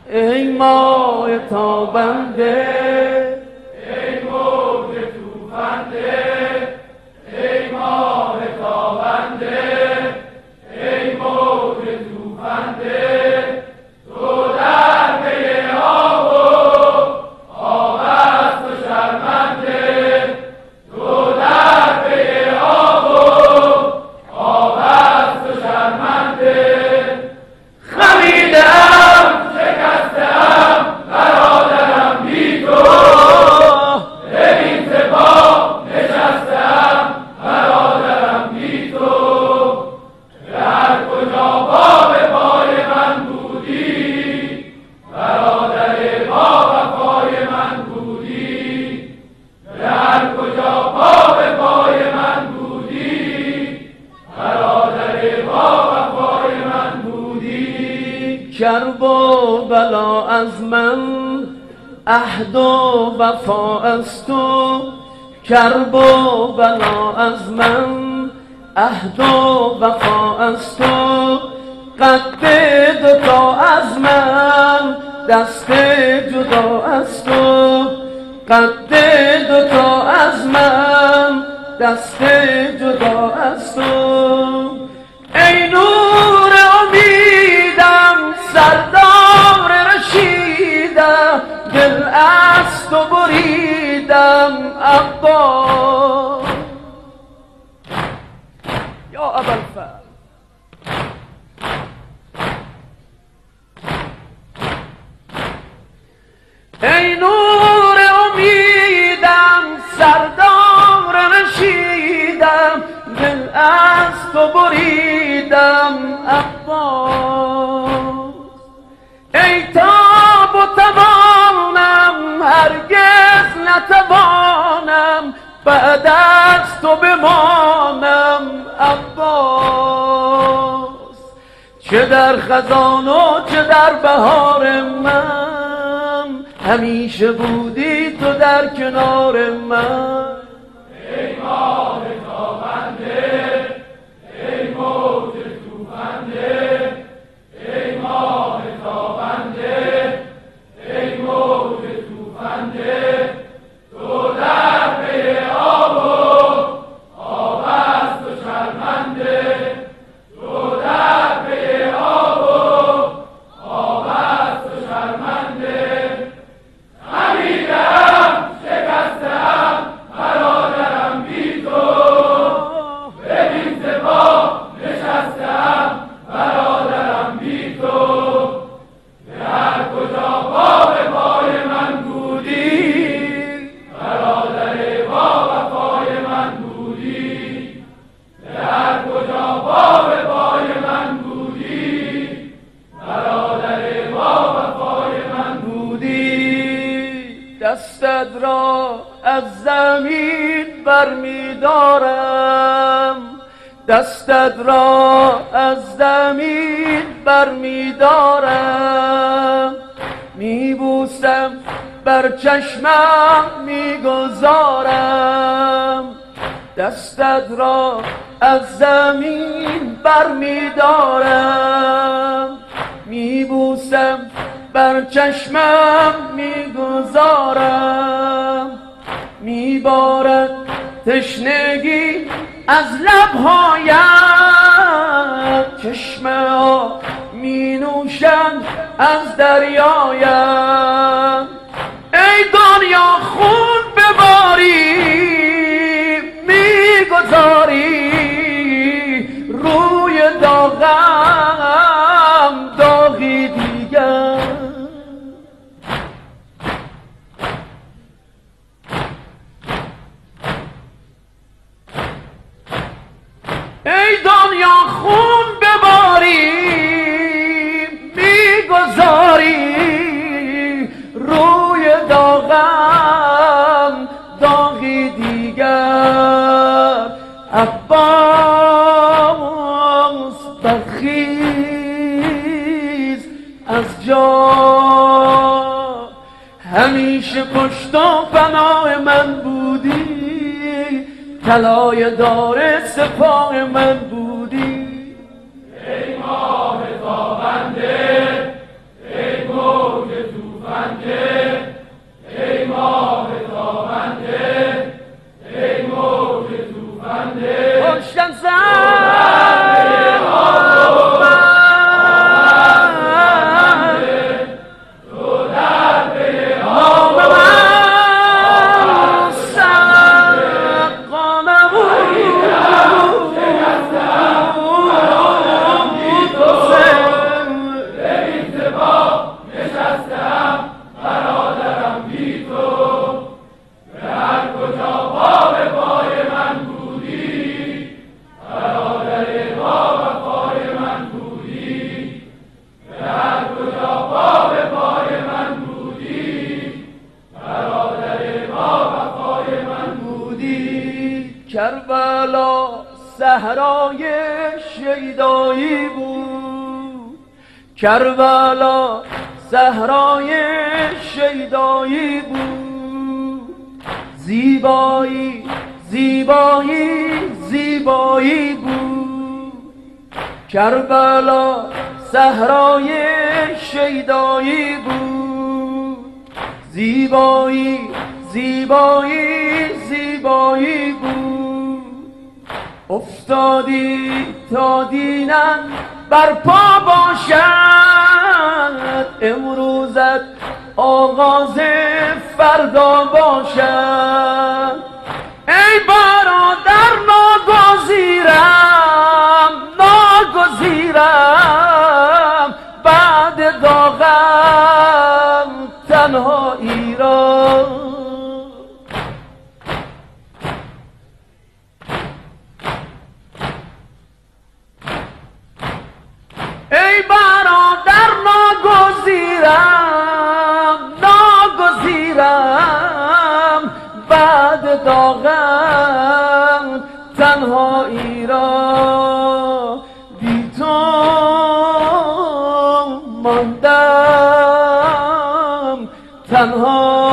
ای ماه تابنده، ای موج توفنده، ای ماه تابنده، ای موج توفنده، تو در پی آب و آب از تو شرمنده، تو در پی آب و آب از تو شرمنده. خمیدم شکستم برادرم بی تو، ببین ز پا نشستم برادرم بی تو، در کجا پا به پای من بودی برادر با وفای من بودی، در کجا پا به پای من بودی برادر با وفای من بودی. کرب و بلا از من عهد و وفا از تو، کرب و بلا از من عهد و وفا از تو، قد دوتا از من دست جدا از تو، قد دوتا از من دست جدا از تو. ای نور امیدم سردار رشیدم، دل از تو بریدم عباس یا ابوالفضل. ای نور امیدم سردار رشیدم، دل از تو بریدم عباس. ای تاب و توانم هرگز نتوانم بعد از تو بمانم عباس. چه در خزان و چه در بهار من، همیشه بودی تو در کنار من. ای ماه تابنده، ای موج توفنده، ای ماه تابنده، ای موج توفنده، تو در پی آب و آب از تو شرمنده، تو در پی آب و آب از تو شرمنده. خمیدم شکستم برادرم بی تو، ببین ز پا نشستم برادرم بی تو، در کجا پا به پای من بودی برادر با وفای من بودی، در کجا پا به پای من بودی برادر با وفای من بودی. دستت را از زمین برمیدارم، دستت را از زمین برمیدارم، میبوسم بر چشمم میگذارم، دستت را از زمین برمیدارم، میبوسم بر چشمم میگذارم، میبارد تشنگی از لبهایم، چشمه ها می نوشند از دریایم. ای دنیا خون بباری میگذاری روی داغم داغی دیگر. ای دنیا خون بباری میگذاری روی داغم داغی دیگر. عباس برخیز از جا، همیشه پشت و پناه من بودی، طلای دار سپاه من بودی. ای ماه تابنده، ای موج صحرای شیدایی بود، کربلا صحرای شیدایی بود. زیبایی زیبایی زیبایی بود، کربلا صحرای شیدایی بود. زیبایی زیبایی زیبایی بود. افتادی تا دینم برپا باشد، امروزت آغاز فردا باشد. ای برادر ناگزیرم ناگزیرم، بعد داغم تنهایی را. ای برادر ناگزیرم ناگزیرم، بعد داغم تنهایی را. بی تو ماندم تنها.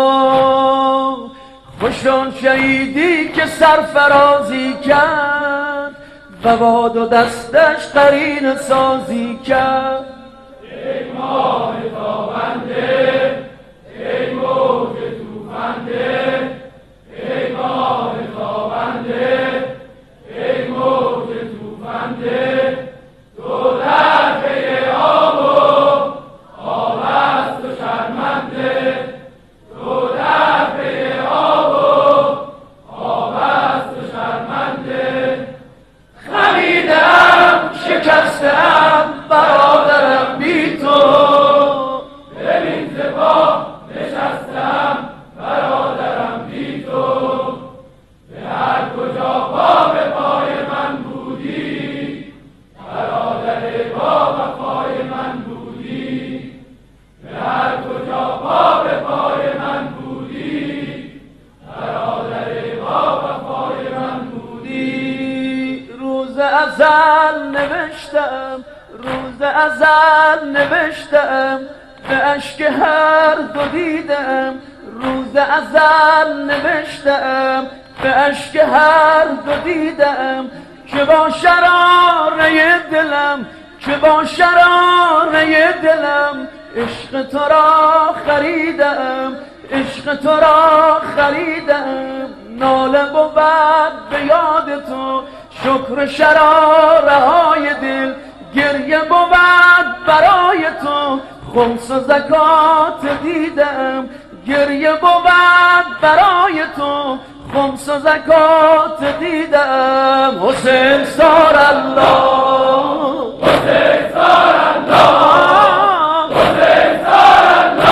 خوش آن شهیدی که سرفرازی کرد و با دو دستش قرینه سازی کرد. ای ماه تابنده، ای موج توفنده، ای ماه تابنده، ای موج توفنده. تو در پی آب و آب از تو شرمنده، تو در پی آب و آب از تو شرمنده. خمیدم شکستم برادرم بی تو، ببین ز پا نشستم برادرم بی تو. به هر کجا پا به پای من بودی، برادر با وفای من بودی. به هر کجا پا به پای من بودی، برادر با وفای من بودی. روز ازل نوشتم، روز ازل نوشتم، به اشک هر دو دیدم. روز ازل نوشتم، به اشک هر دو دیدم، که با شراره دلم، که با شراره دلم عشق تو را خریدم، عشق تو را خریدم. ناله بود به یاد تو، شکر شراره های دل، گریه بود برای تو، خمس و زکات دیدم. گریه بود برای تو، خمس و زکات دیدم. حسین سار الله، حسین سار الله، حسین سار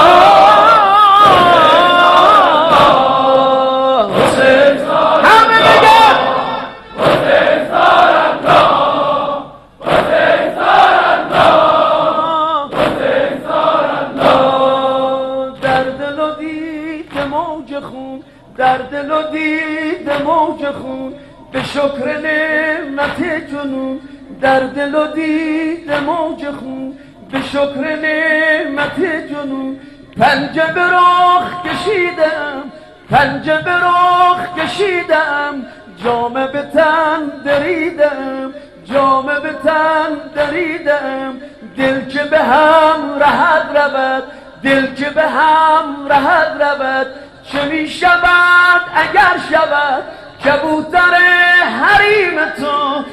الله، حسین همه بگه حسین سار الله، حسین سار الله، حسین سار الله. در دل و دید موج خون، در دل و دید موج خون، به شکر نعمت جنون. در دل و دید موج خون، به شکر نعمت جنون. پنجه به رخ کشیدم، پنجه به رخ کشیدم، جامه به تن دریدم، جامه به تن دریدم. دل که به هم رهد رود، دل که به هم رهد رود، چه می شود اگر شود کبوتر حریم تو،